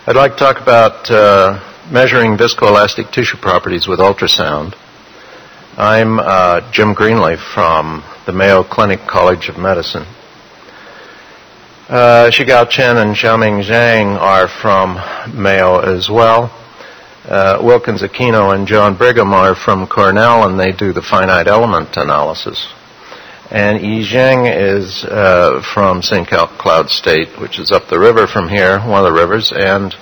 I'd like to talk about measuring viscoelastic tissue properties with ultrasound. I'm Jim Greenleaf from the Mayo Clinic College of Medicine. Shigao Chen and Xiaoming Zhang are from Mayo as well. Wilkins Aquino and John Brigham are from Cornell, and they do the finite element analysis. And Yi Zheng is from St. Cloud State, which is up the river from here, one of the rivers, and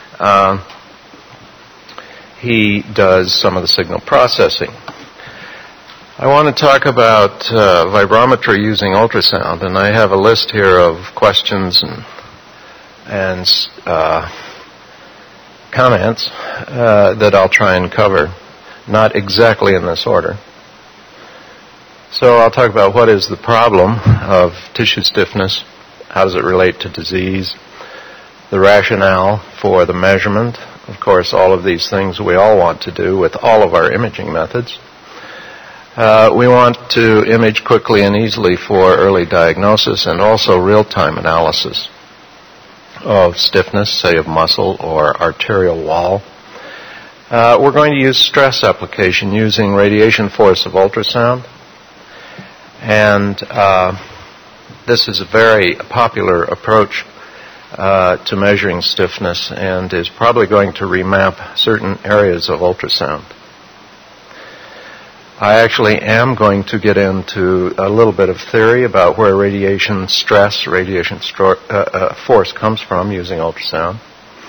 he does some of the signal processing. I want to talk about vibrometry using ultrasound, and I have a list here of questions and comments that I'll try and cover, not exactly in this order. So I'll talk about what is the problem of tissue stiffness, how does it relate to disease, the rationale for the measurement. Of course, all of these things we all want to do with all of our imaging methods. We want to image quickly and easily for early diagnosis and also real-time analysis of stiffness, say of muscle or arterial wall. We're going to use stress application using radiation force of ultrasound. And this is a very popular approach to measuring stiffness and is probably going to remap certain areas of ultrasound. I actually am going to get into a little bit of theory about where radiation force comes from using ultrasound.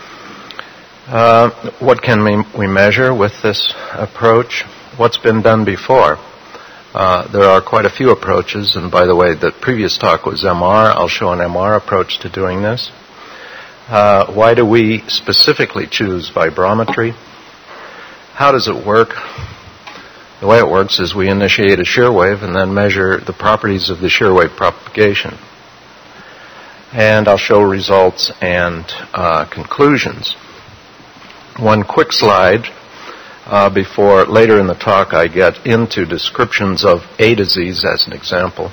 What can we measure with this approach? What's been done before? There are quite a few approaches, and by the way, the previous talk was MR. I'll show an MR approach to doing this. Why do we specifically choose vibrometry? How does it work? The way it works is we initiate a shear wave and then measure the properties of the shear wave propagation. And I'll show results and conclusions. One quick slide before later in the talk I get into descriptions of a disease as an example.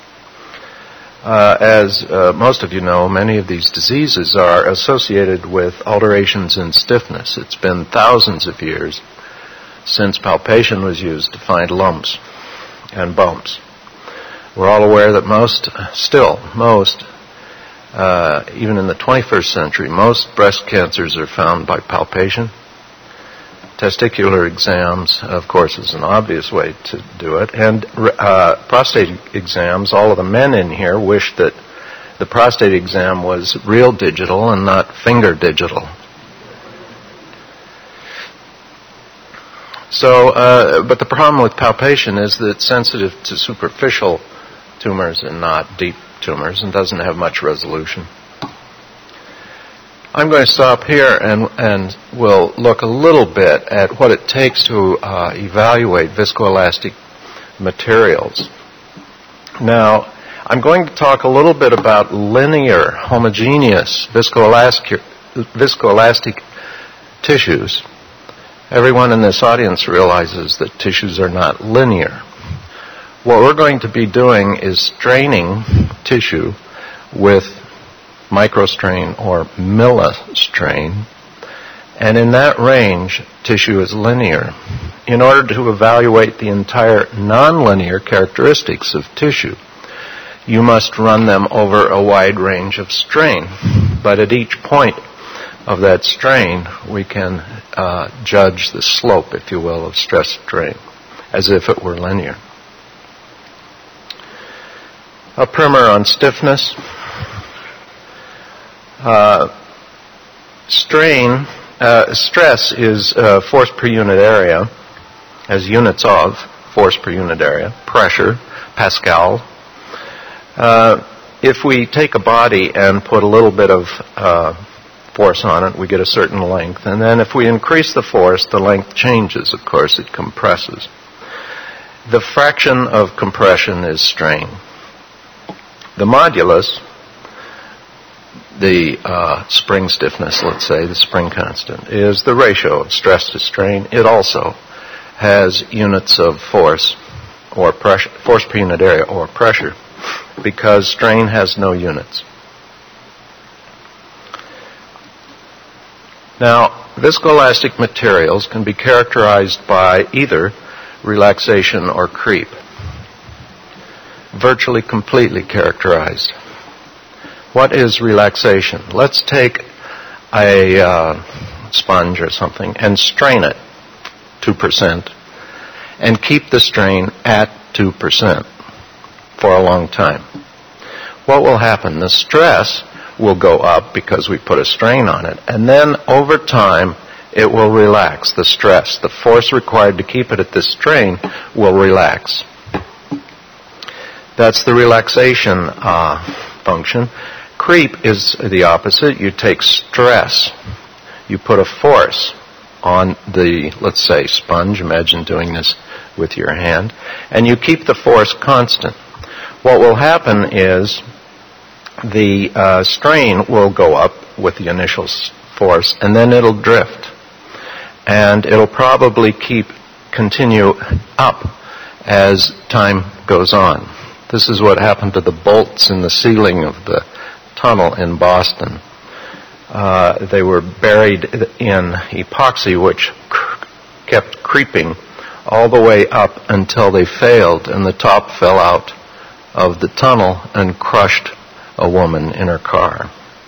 As most of you know, many of these diseases are associated with alterations in stiffness. It's been thousands of years since palpation was used to find lumps and bumps. We're all aware that most, even in the 21st century, most breast cancers are found by palpation. Testicular exams, of course, is an obvious way to do it. And prostate exams, all of the men in here wish that the prostate exam was real digital and not finger digital. So, but the problem with palpation is that it's sensitive to superficial tumors and not deep tumors and doesn't have much resolution. I'm going to stop here and we'll look a little bit at what it takes to evaluate viscoelastic materials. Now, I'm going to talk a little bit about linear, homogeneous viscoelastic tissues. Everyone in this audience realizes that tissues are not linear. What we're going to be doing is straining tissue with microstrain or millistrain, and in that range, tissue is linear. In order to evaluate the entire nonlinear characteristics of tissue, you must run them over a wide range of strain, but at each point of that strain, we can judge the slope, if you will, of stress strain, as if it were linear. A primer on stiffness. Stress is force per unit area, as units of force per unit area, pressure, Pascal. If we take a body and put a little bit of force on it, we get a certain length. And then if we increase the force, the length changes, of course, it compresses. The fraction of compression is strain. The modulus, the spring stiffness, let's say, the spring constant, is the ratio of stress to strain. It also has units of force or pressure, force per unit area or pressure, because strain has no units. Now, viscoelastic materials can be characterized by either relaxation or creep. Virtually completely characterized. What is relaxation? Let's take a sponge or something and strain it 2% and keep the strain at 2% for a long time. What will happen? The stress will go up because we put a strain on it, and then over time it will relax. The stress, the force required to keep it at this strain will relax. That's the relaxation function. Creep is the opposite. You take stress, you put a force on the, let's say, sponge. Imagine doing this with your hand, and you keep the force constant. What will happen is the strain will go up with the initial force, and then it'll drift. And it'll probably continue up as time goes on. This is what happened to the bolts in the ceiling of the tunnel in Boston. They were buried in epoxy, which kept creeping all the way up until they failed, and the top fell out of the tunnel and crushed a woman in her car.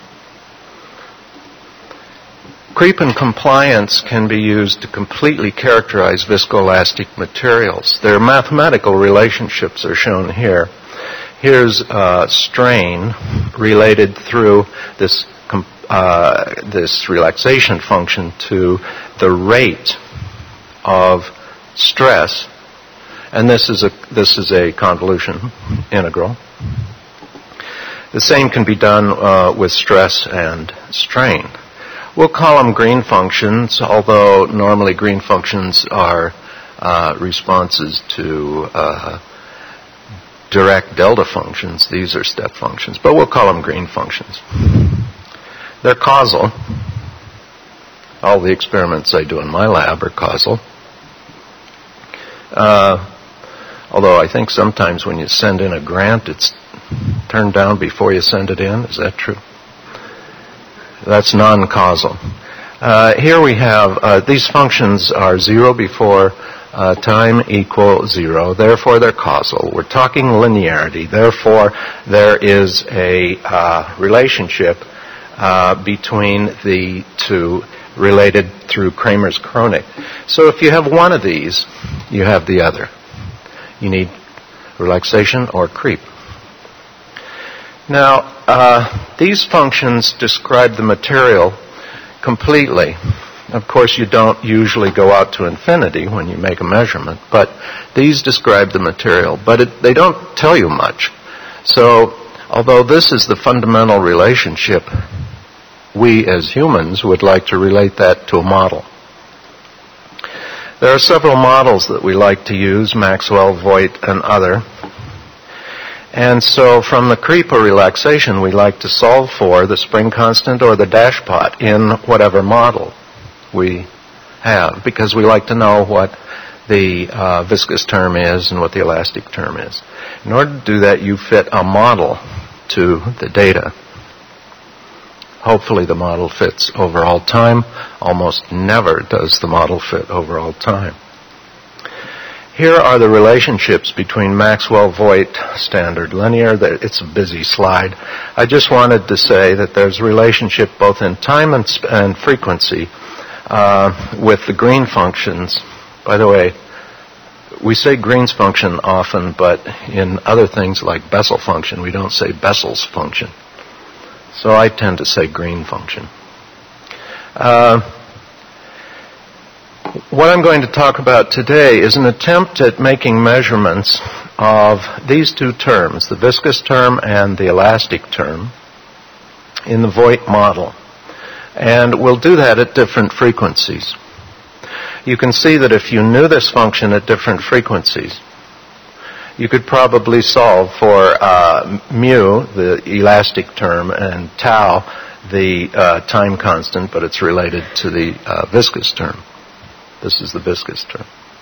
Creep and compliance can be used to completely characterize viscoelastic materials. Their mathematical relationships are shown here. Here's strain related through this relaxation function to the rate of stress, and this is a convolution integral. The same can be done with stress and strain. We'll call them green functions, although normally green functions are responses to direct delta functions. These are step functions, but we'll call them green functions. They're causal. All the experiments I do in my lab are causal. Although I think sometimes when you send in a grant, it's turned down before you send it in. Is that true? That's non-causal. Here we have, these functions are 0 before time equal 0. Therefore, they're causal. We're talking linearity. Therefore, there is a relationship between the two related through Kramer's chronic. So if you have one of these, you have the other. You need relaxation or creep. Now, these functions describe the material completely. Of course, you don't usually go out to infinity when you make a measurement, but these describe the material, but they don't tell you much. So, although this is the fundamental relationship, we as humans would like to relate that to a model. There are several models that we like to use, Maxwell, Voigt, and other. And so from the creep or relaxation, we like to solve for the spring constant or the dash pot in whatever model we have, because we like to know what the viscous term is and what the elastic term is. In order to do that, you fit a model to the data. Hopefully the model fits over all time. Almost never does the model fit over all time. Here are the relationships between Maxwell-Voigt standard linear. It's a busy slide. I just wanted to say that there's a relationship both in time and frequency with the green functions. By the way, we say Green's function often, but in other things like Bessel function, we don't say Bessel's function. So I tend to say green function. What I'm going to talk about today is an attempt at making measurements of these two terms, the viscous term and the elastic term, in the Voigt model. And we'll do that at different frequencies. You can see that if you knew this function at different frequencies, you could probably solve for mu, the elastic term, and tau, the time constant, but it's related to the viscous term. This is the viscous term.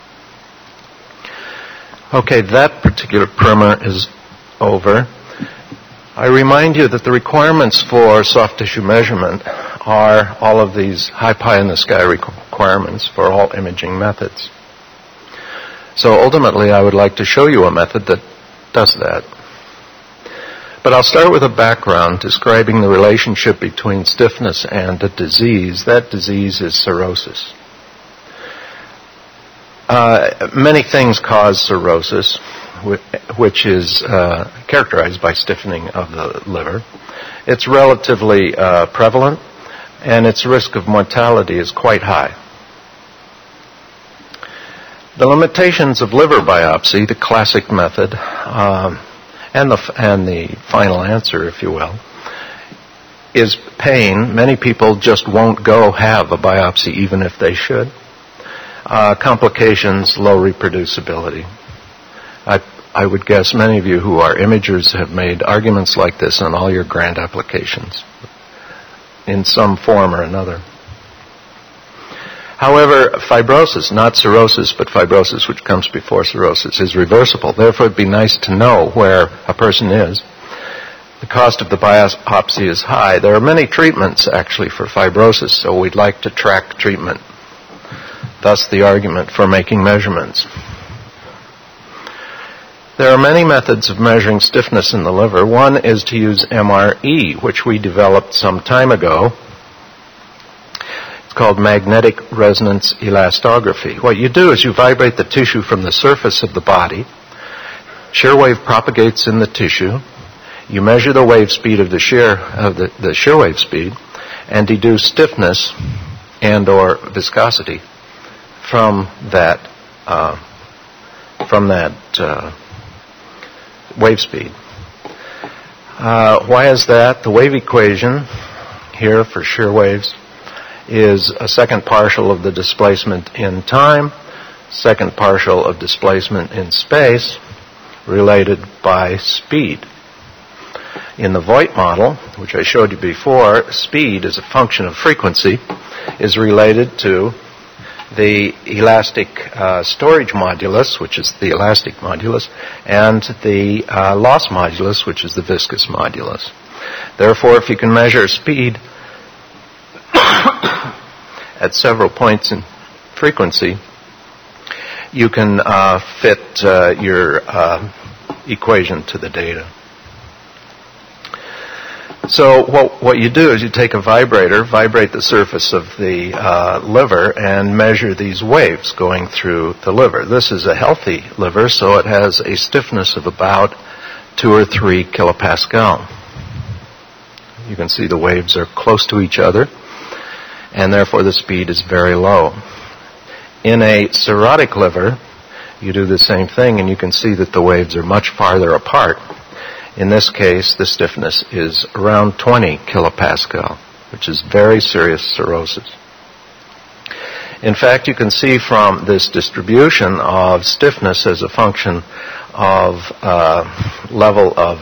Okay, that particular primer is over. I remind you that the requirements for soft tissue measurement are all of these high pie in the sky requirements for all imaging methods. So ultimately, I would like to show you a method that does that. But I'll start with a background describing the relationship between stiffness and a disease. That disease is cirrhosis. Many things cause cirrhosis, which is characterized by stiffening of the liver. It's relatively prevalent, and its risk of mortality is quite high. The limitations of liver biopsy, the classic method, and the final answer, if you will, is pain. Many people just won't go have a biopsy even if they should. Complications, low reproducibility. I would guess many of you who are imagers have made arguments like this on all your grant applications in some form or another. However, fibrosis, not cirrhosis, but fibrosis, which comes before cirrhosis, is reversible. Therefore, it'd be nice to know where a person is. The cost of the biopsy is high. There are many treatments, actually, for fibrosis, so we'd like to track treatment. Thus, the argument for making measurements. There are many methods of measuring stiffness in the liver. One is to use MRE, which we developed some time ago. It's called magnetic resonance elastography. What you do is you vibrate the tissue from the surface of the body. Shear wave propagates in the tissue. You measure the wave speed of the shear wave speed, and deduce stiffness and/or viscosity from that wave speed. Why is that? The wave equation here for shear waves is a second partial of the displacement in time, second partial of displacement in space, related by speed. In the Voigt model, which I showed you before, speed as a function of frequency is related to the elastic storage modulus, which is the elastic modulus, and the loss modulus, which is the viscous modulus. Therefore, if you can measure speed at several points in frequency, you can fit your equation to the data. So what you do is you take a vibrator, vibrate the surface of the liver, and measure these waves going through the liver. This is a healthy liver, so it has a stiffness of about 2 or 3 kilopascal. You can see the waves are close to each other, and therefore the speed is very low. In a cirrhotic liver, you do the same thing, and you can see that the waves are much farther apart. In this case, the stiffness is around 20 kilopascal, which is very serious cirrhosis. In fact, you can see from this distribution of stiffness as a function of level of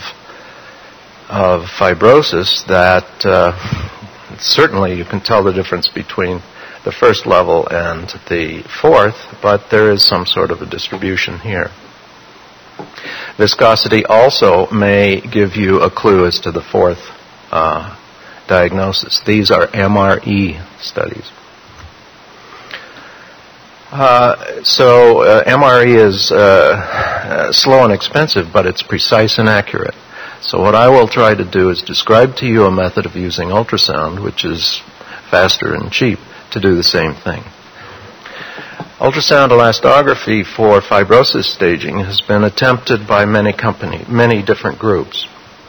fibrosis that certainly you can tell the difference between the first level and the fourth, but there is some sort of a distribution here. Viscosity also may give you a clue as to the fourth diagnosis. These are MRE studies. MRE is slow and expensive, but it's precise and accurate. So what I will try to do is describe to you a method of using ultrasound, which is faster and cheap, to do the same thing. Ultrasound elastography for fibrosis staging has been attempted by many different groups.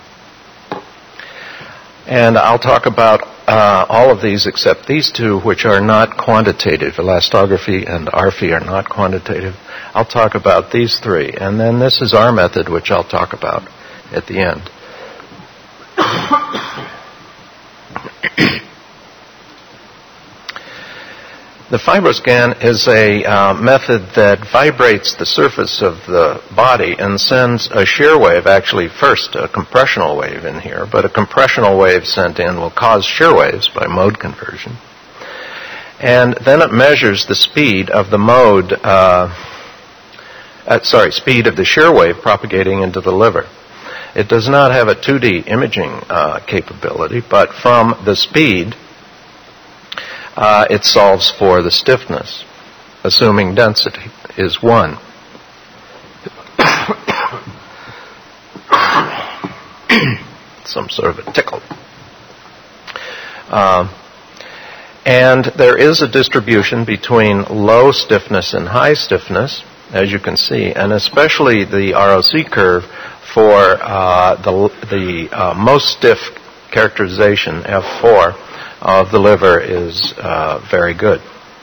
And I'll talk about all of these except these two, which are not quantitative. Elastography and ARFI are not quantitative. I'll talk about these three. And then this is our method, which I'll talk about at the end. The FibroScan is a method that vibrates the surface of the body and sends a shear wave, actually first a compressional wave in here, but a compressional wave sent in will cause shear waves by mode conversion. And then it measures the speed of the speed of the shear wave propagating into the liver. It does not have a 2D imaging capability, but from the speed it solves for the stiffness, assuming density is 1. Some sort of a tickle. And there is a distribution between low stiffness and high stiffness, as you can see, and especially the ROC curve for the most stiff characterization, F4, of the liver is very good.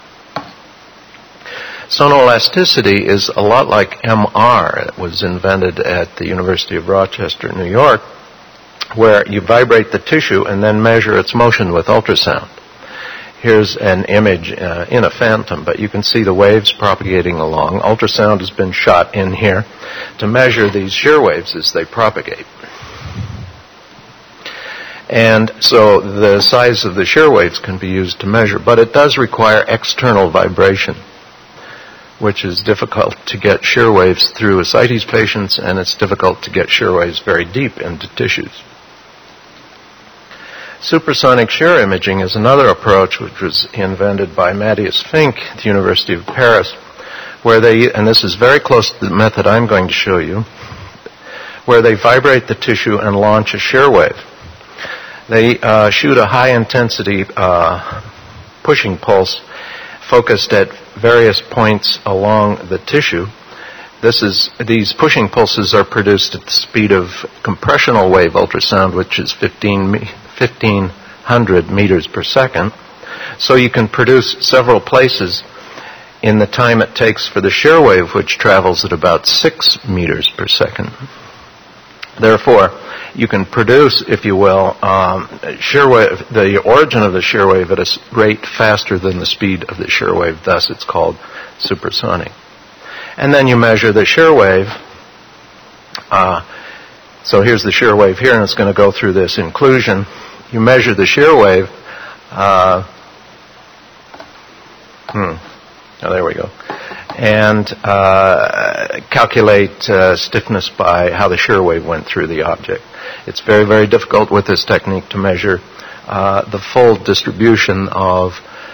Sonoelasticity is a lot like MR. It was invented at the University of Rochester, New York, where you vibrate the tissue and then measure its motion with ultrasound. Here's an image in a phantom, but you can see the waves propagating along. Ultrasound has been shot in here to measure these shear waves as they propagate. And so the size of the shear waves can be used to measure, but it does require external vibration, which is difficult to get shear waves through ascites patients, and it's difficult to get shear waves very deep into tissues. Supersonic shear imaging is another approach which was invented by Matthias Fink at the University of Paris, where they, and this is very close to the method I'm going to show you, where they vibrate the tissue and launch a shear wave. They shoot a high-intensity pushing pulse focused at various points along the tissue. These pushing pulses are produced at the speed of compressional wave ultrasound, which is 1,500 meters per second. So you can produce several places in the time it takes for the shear wave, which travels at about 6 meters per second. Therefore, you can produce, if you will, shear wave, the origin of the shear wave at a rate faster than the speed of the shear wave. Thus, it's called supersonic. And then you measure the shear wave. So here's the shear wave here, and it's going to go through this inclusion. You measure the shear wave. There we go. And calculate stiffness by how the shear wave went through the object. It's very, very difficult with this technique to measure the full distribution of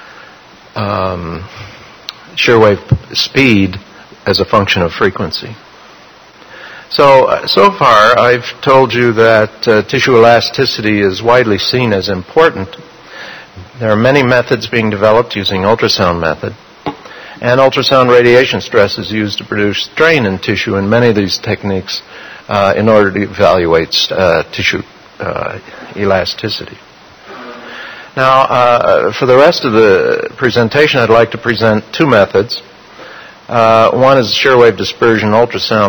shear wave speed as a function of frequency. So far I've told you that tissue elasticity is widely seen as important. There are many methods being developed using ultrasound method. And ultrasound radiation stress is used to produce strain in tissue in many of these techniques in order to evaluate tissue elasticity. Now, for the rest of the presentation, I'd like to present two methods. One is shear wave dispersion ultrasound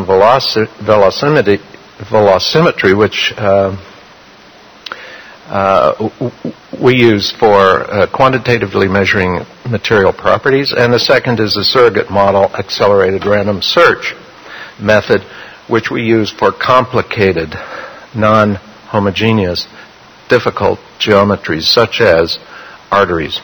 velocimetry, which we use for quantitatively measuring material properties, and the second is a surrogate model accelerated random search method, which we use for complicated, non-homogeneous, difficult geometries such as arteries.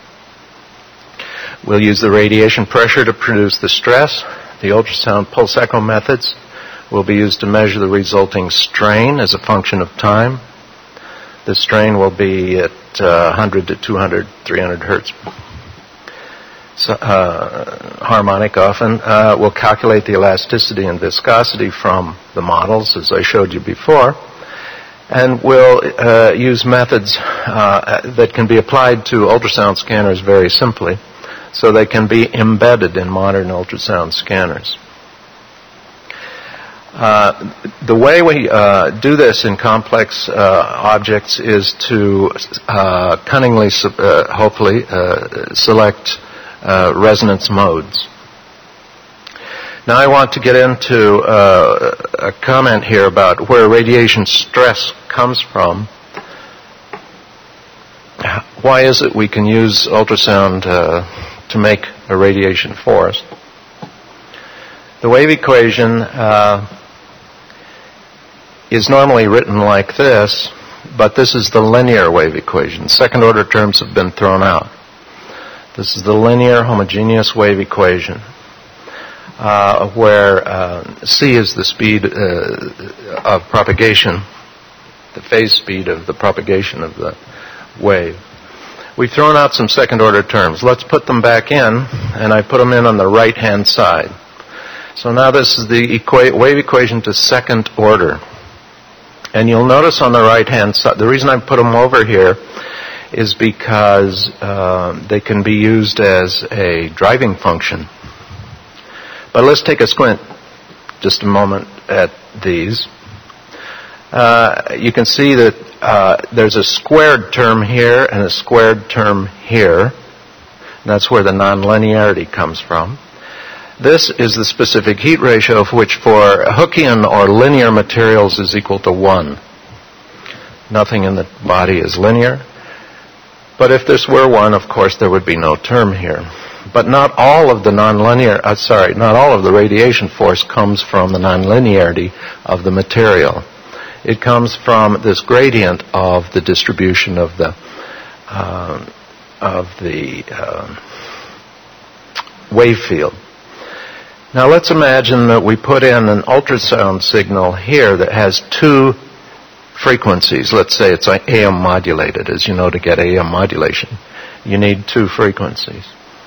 We'll use the radiation pressure to produce the stress. The ultrasound pulse echo methods will be used to measure the resulting strain as a function of time. The strain will be at 100 to 200, 300 hertz. Harmonic often. We'll calculate the elasticity and viscosity from the models, as I showed you before. And we'll use methods that can be applied to ultrasound scanners very simply, so they can be embedded in modern ultrasound scanners. The way we do this in complex objects is to cunningly, hopefully, select resonance modes. Now I want to get into a comment here about where radiation stress comes from. Why is it we can use ultrasound to make a radiation force? The wave equation is normally written like this, but this is the linear wave equation. Second order terms have been thrown out. This is the linear homogeneous wave equation, where c is the speed of propagation, the phase speed of the propagation of the wave. We've thrown out some second-order terms. Let's put them back in, and I put them in on the right-hand side. So now this is the wave equation to second order. And you'll notice on the right-hand side, the reason I put them over here is because they can be used as a driving function. But let's take a squint just a moment at these. You can see that there's a squared term here and a squared term here. And that's where the nonlinearity comes from. This is the specific heat ratio, which for Hookean or linear materials is equal to 1. Nothing in the body is linear. But if this were 1, of course, there would be no term here. But not all of the not all of the radiation force comes from the nonlinearity of the material. It comes from this gradient of the distribution of the wave field. Now let's imagine that we put in an ultrasound signal here that has two frequencies. Let's say it's AM modulated. As you know, to get AM modulation, you need two frequencies.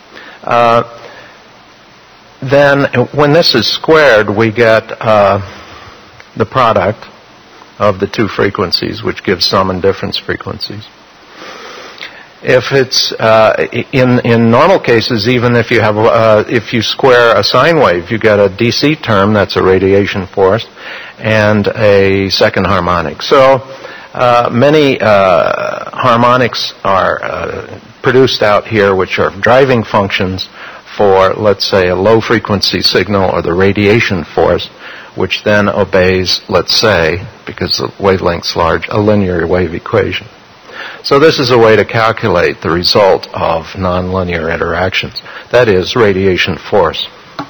Then when this is squared, we get the product of the two frequencies, which gives sum and difference frequencies. If it's in normal cases, even if you have if you square a sine wave, you get a DC term, that's a radiation force, and a second harmonic. So many harmonics are produced out here, which are driving functions for, let's say, a low frequency signal or the radiation force, which then obeys, let's say, because the wavelength's large, a linear wave equation. So this is a way to calculate the result of nonlinear interactions. That is radiation force.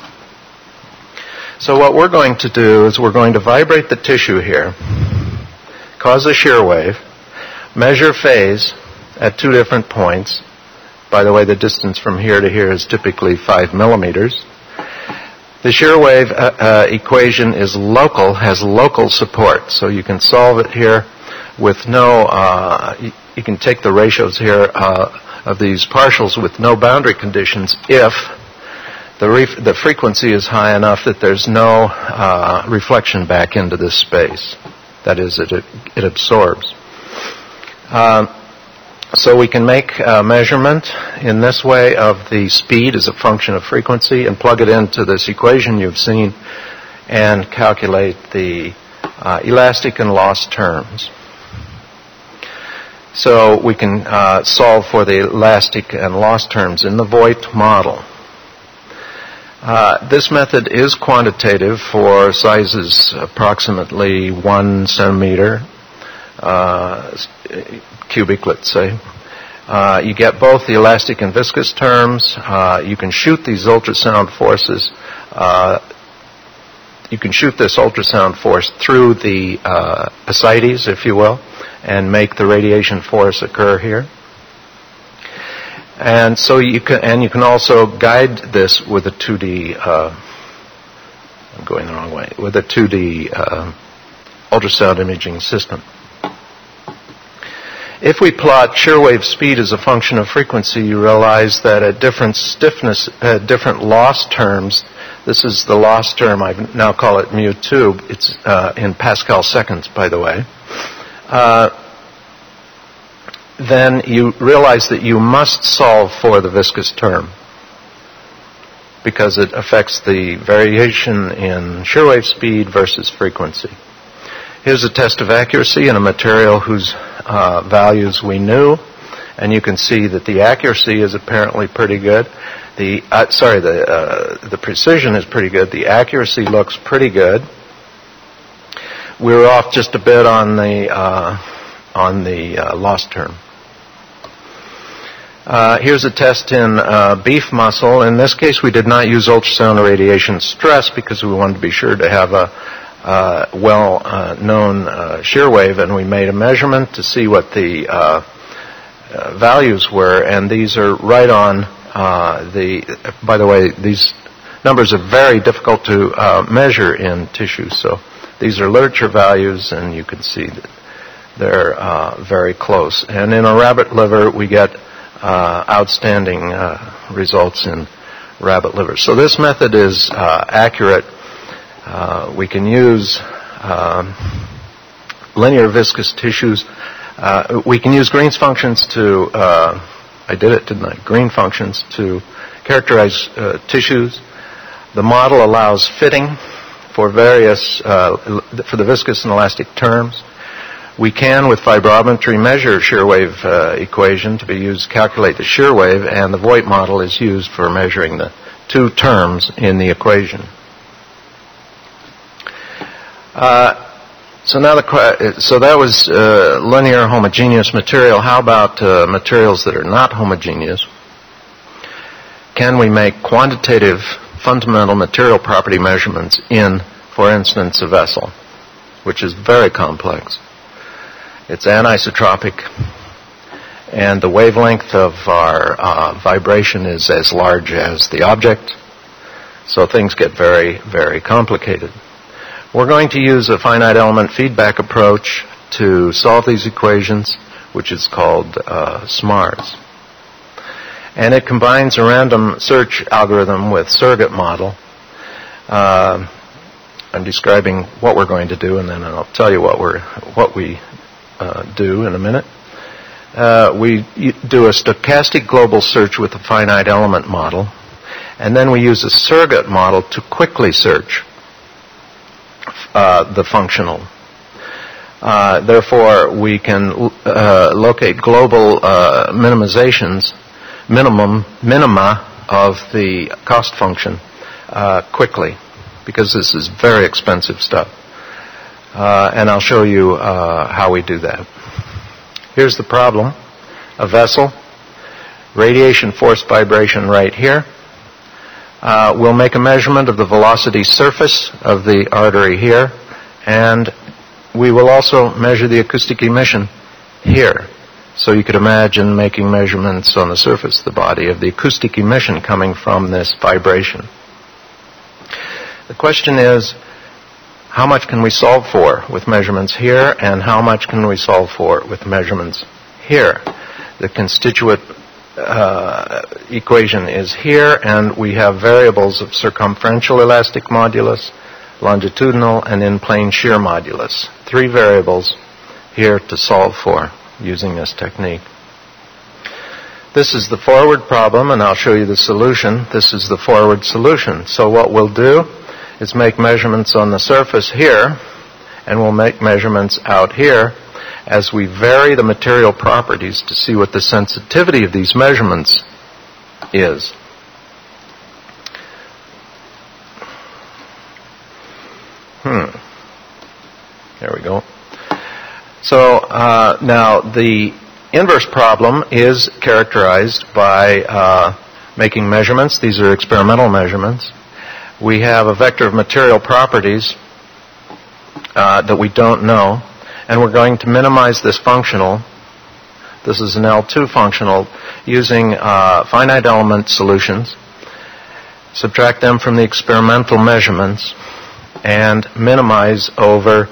So what we're going to do is we're going to vibrate the tissue here, cause a shear wave, measure phase at two different points. By the way, the distance from here to here is typically 5 millimeters. The shear wave equation is local, has local support, so you can solve it here with no, you can take the ratios here of these partials with no boundary conditions if the frequency is high enough that there's no reflection back into this space. That is, it absorbs. So we can make a measurement in this way of the speed as a function of frequency and plug it into this equation you've seen and calculate the elastic and loss terms. So we can solve for the elastic and loss terms in the Voigt model. This method is quantitative for sizes approximately 1 centimeter cubic, let's say. You get both the elastic and viscous terms. You can shoot these ultrasound forces. You can shoot this ultrasound force through the ascites, if you will, and make the radiation force occur here. And so you can also guide this with a 2D. I'm going the wrong way. With a 2D ultrasound imaging system. If we plot shear wave speed as a function of frequency, you realize that at different stiffness, different loss terms, this is the loss term, I now call it mu2, it's in Pascal seconds, by the way, then you realize that you must solve for the viscous term because it affects the variation in shear wave speed versus frequency. Here's a test of accuracy in a material whose values we knew, and you can see that the accuracy is apparently pretty good. The precision is pretty good. The accuracy looks pretty good. We were off just a bit on the loss term. Here's a test in beef muscle. In this case, we did not use ultrasound radiation stress because we wanted to be sure to have a well-known shear wave, and we made a measurement to see what the values were, and these are right on by the way, these numbers are very difficult to measure in tissue, so these are literature values, and you can see that they're very close. And in a rabbit liver, we get outstanding results in rabbit livers. So this method is accurate. We can use linear viscous tissues. We can use Green's functions to, I did it, didn't I? Green functions to characterize tissues. The model allows fitting for various, for the viscous and elastic terms. We can, with vibrometry, measure shear wave equation to be used to calculate the shear wave, and the Voigt model is used for measuring the two terms in the equation. So that was linear homogeneous material. How about materials that are not homogeneous? Can we make quantitative fundamental material property measurements in, for instance, a vessel, which is very complex? It's anisotropic, and the wavelength of our vibration is as large as the object, so things get very, very complicated. We're going to use a finite element feedback approach to solve these equations, which is called SMARS. And it combines a random search algorithm with surrogate model. I'm describing what we're going to do, and then I'll tell you what we do in a minute. We do a stochastic global search with a finite element model, and then we use a surrogate model to quickly search the functional. Therefore, we can locate global minima of the cost function quickly, because this is very expensive stuff. And I'll show you how we do that. Here's the problem. A vessel, radiation force vibration right here. We'll make a measurement of the velocity surface of the artery here, and we will also measure the acoustic emission here. So you could imagine making measurements on the surface of the body of the acoustic emission coming from this vibration. The question is, how much can we solve for with measurements here, and how much can we solve for with measurements here? The constituent equation is here, and we have variables of circumferential elastic modulus, longitudinal, and in-plane shear modulus. 3 variables here to solve for using this technique. This is the forward problem, and I'll show you the solution. This is the forward solution. So what we'll do is make measurements on the surface here, and we'll make measurements out here as we vary the material properties to see what the sensitivity of these measurements is. There we go. So now the inverse problem is characterized by making measurements. These are experimental measurements. We have a vector of material properties that we don't know, and we're going to minimize this functional. This is an L2 functional using finite element solutions, subtract them from the experimental measurements, and minimize over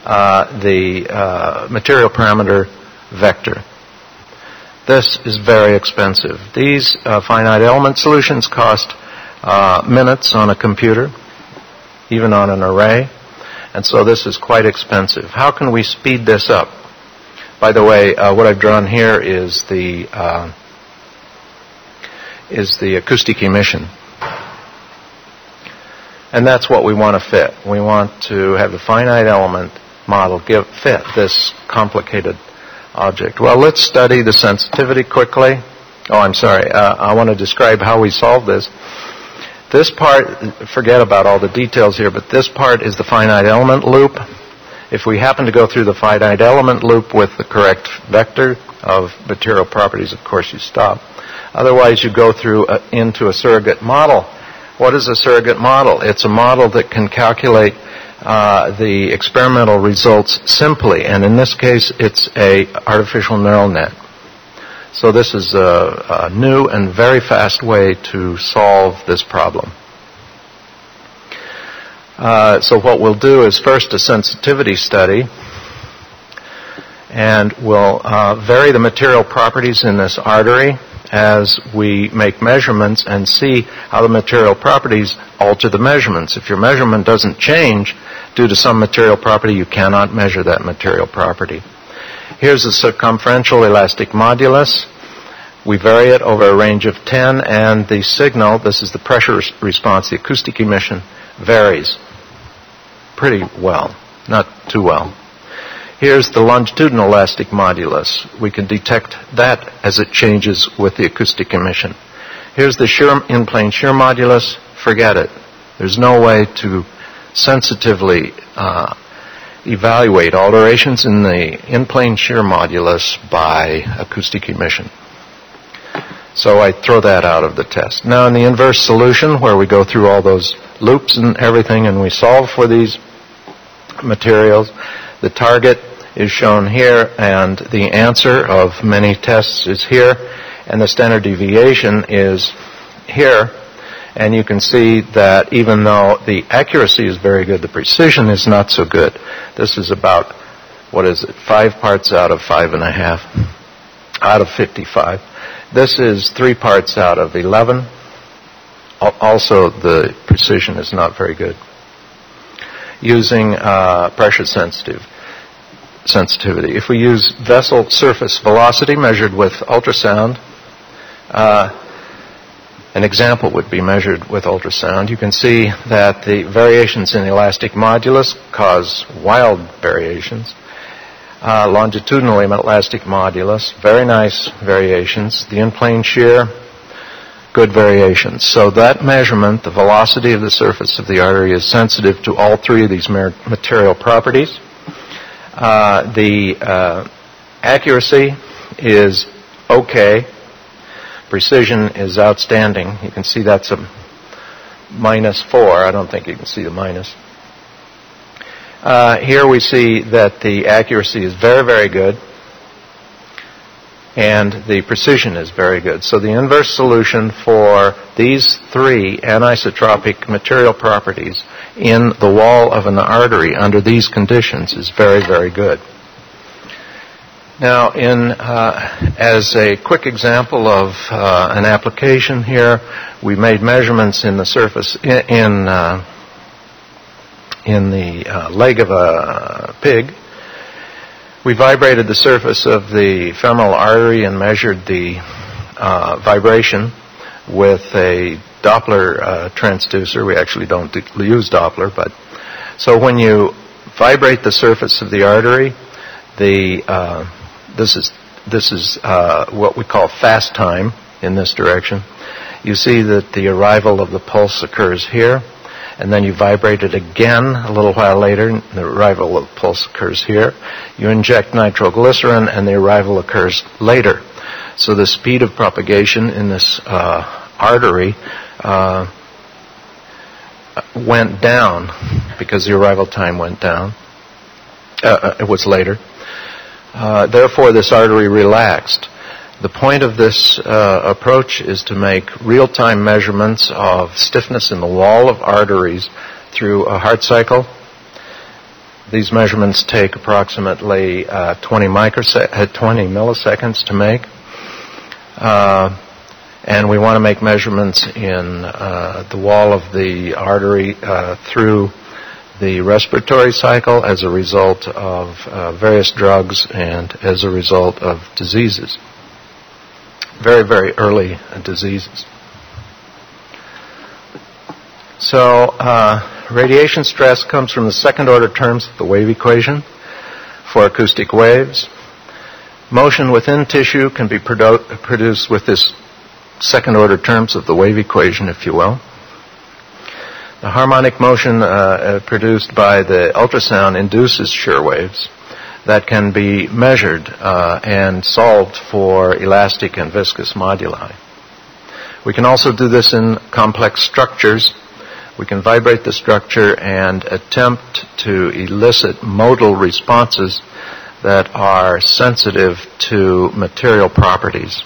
the material parameter vector. This is very expensive. These finite element solutions cost minutes on a computer, even on an array, and so this is quite expensive. How can we speed this up? By the way, what I've drawn here is the acoustic emission. And that's what we want to fit. We want to have the finite element model fit this complicated object. Well, let's study the sensitivity quickly. Oh, I'm sorry. I want to describe how we solve this. This part, forget about all the details here, but this part is the finite element loop. If we happen to go through the finite element loop with the correct vector of material properties, of course you stop. Otherwise, you go through into a surrogate model. What is a surrogate model? It's a model that can calculate the experimental results simply, and in this case, it's a artificial neural net. So this is a new and very fast way to solve this problem. So what we'll do is first a sensitivity study, and we'll vary the material properties in this artery as we make measurements and see how the material properties alter the measurements. If your measurement doesn't change due to some material property, you cannot measure that material property. Here's the circumferential elastic modulus. We vary it over a range of 10, and the signal, this is the pressure response, the acoustic emission, varies pretty well, not too well. Here's the longitudinal elastic modulus. We can detect that as it changes with the acoustic emission. Here's the in-plane shear modulus. Forget it. There's no way to sensitively evaluate alterations in the in-plane shear modulus by acoustic emission. So I throw that out of the test. Now in the inverse solution, where we go through all those loops and everything and we solve for these materials, the target is shown here and the answer of many tests is here, and the standard deviation is here. And you can see that even though the accuracy is very good, the precision is not so good. This is about, 5 parts out of 5.5, out of 55. This is 3 parts out of 11. Also, the precision is not very good. Using pressure sensitivity. If we use vessel surface velocity measured with ultrasound, an example would be measured with ultrasound. You can see that the variations in elastic modulus cause wild variations. Longitudinal elastic modulus, very nice variations. The in-plane shear, good variations. So that measurement, the velocity of the surface of the artery, is sensitive to all three of these material properties. The accuracy is okay. Precision is outstanding. You can see that's a -4. I don't think you can see the minus. Here we see that the accuracy is very, very good, and the precision is very good. So the inverse solution for these three anisotropic material properties in the wall of an artery under these conditions is very, very good. Now, as a quick example of an application here, we made measurements in the surface in the leg of a pig. We vibrated the surface of the femoral artery and measured the vibration with a Doppler transducer. We actually don't use Doppler, but so when you vibrate the surface of the artery, this is what we call fast time in this direction. You see that the arrival of the pulse occurs here, and then you vibrate it again a little while later, and the arrival of the pulse occurs here. You inject nitroglycerin, and the arrival occurs later. So the speed of propagation in this artery went down because the arrival time went down. It was later. Therefore, this artery relaxed. The point of this approach is to make real-time measurements of stiffness in the wall of arteries through a heart cycle. These measurements take approximately 20 milliseconds to make. And we want to make measurements in the wall of the artery through the respiratory cycle as a result of various drugs and as a result of diseases. Very, very early diseases. So radiation stress comes from the second-order terms of the wave equation for acoustic waves. Motion within tissue can be produced with this second-order terms of the wave equation, if you will. The harmonic motion produced by the ultrasound induces shear waves that can be measured and solved for elastic and viscous moduli. We can also do this in complex structures. We can vibrate the structure and attempt to elicit modal responses that are sensitive to material properties.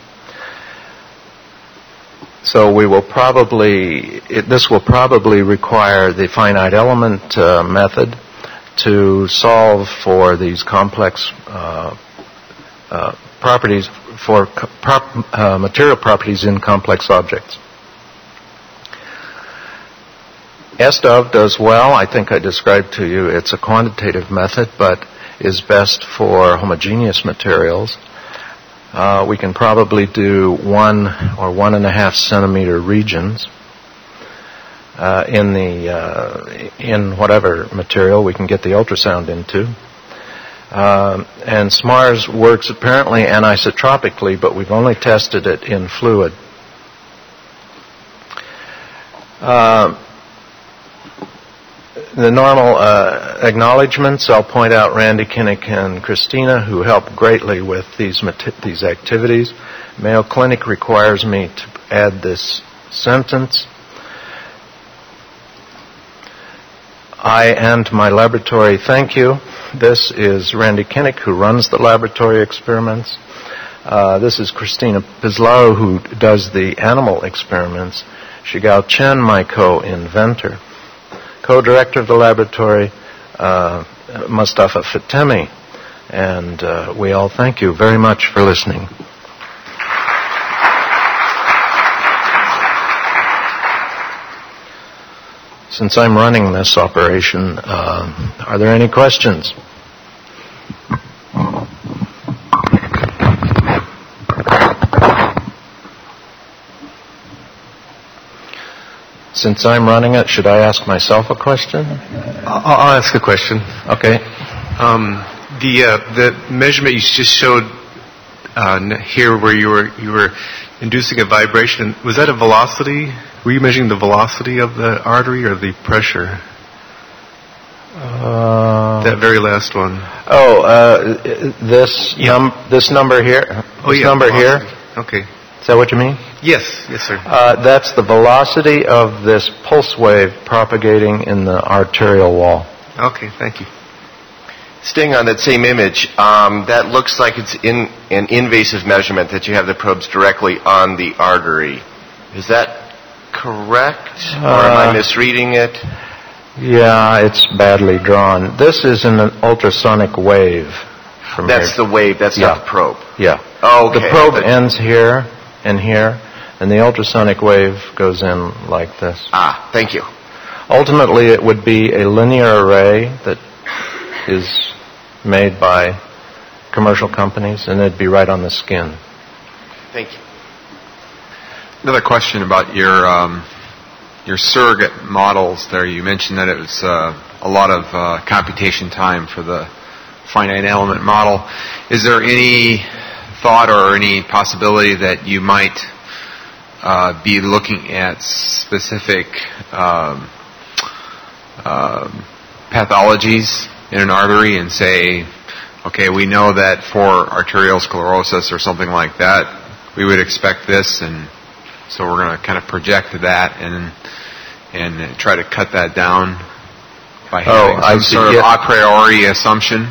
So this will probably require the finite element method to solve for these complex properties for material properties in complex objects. SDOV does well. I think I described to you it's a quantitative method, but is best for homogeneous materials. We can probably do 1 or 1.5 centimeter regions in whatever material we can get the ultrasound into. And SMARS works apparently anisotropically, but we've only tested it in fluid. The normal acknowledgments, I'll point out Randy Kinnick and Christina, who helped greatly with these activities. Mayo Clinic requires me to add this sentence. I and my laboratory thank you. This is Randy Kinnick, who runs the laboratory experiments. This is Christina Pislao, who does the animal experiments. Shigao Chen, my co-inventor. Co-director of the laboratory, Mustafa Fatemi. And we all thank you very much for listening. Since I'm running this operation, are there any questions? Since I'm running it, should I ask myself a question? I'll ask a question. Okay. The measurement you just showed here, where you were inducing a vibration, was that a velocity? Were you measuring the velocity of the artery or the pressure? That very last one. This number here. This number velocity. here. Okay. Is that what you mean? Yes, sir. That's the velocity of this pulse wave propagating in the arterial wall. Okay, thank you. Staying on that same image, that looks like it's in an invasive measurement that you have the probes directly on the artery. Is that correct? Or am I misreading it? Yeah, it's badly drawn. This is an ultrasonic wave. That's the wave, that's not the probe. Yeah. Oh, okay. The probe ends here and here, and the ultrasonic wave goes in like this. Thank you. Ultimately, it would be a linear array that is made by commercial companies, and it'd be right on the skin. Thank you. Another question about your surrogate models there. You mentioned that it was a lot of computation time for the finite element model. Is there any thought or any possibility that you might be looking at specific pathologies in an artery and say, okay, we know that for arterial sclerosis or something like that, we would expect this, and so we're going to kind of project that and try to cut that down by having some sort of a priori assumption?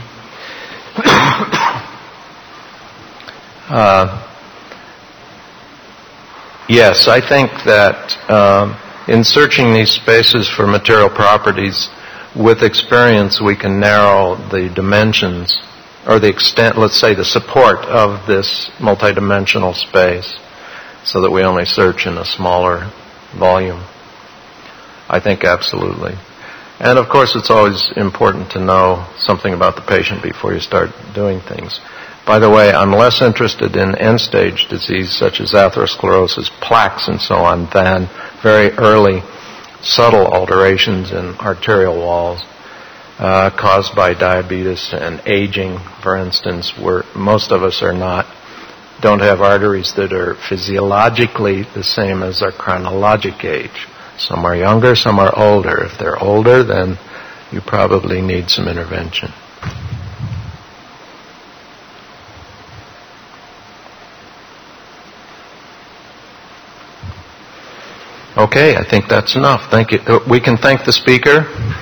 Yes, I think that in searching these spaces for material properties, with experience we can narrow the dimensions or the extent, let's say the support of this multidimensional space so that we only search in a smaller volume. I think absolutely. And of course it's always important to know something about the patient before you start doing things. By the way, I'm less interested in end-stage disease such as atherosclerosis, plaques, and so on than very early subtle alterations in arterial walls caused by diabetes and aging, for instance, where most of us don't have arteries that are physiologically the same as our chronologic age. Some are younger, some are older. If they're older, then you probably need some intervention. Okay, I think that's enough. Thank you. We can thank the speaker.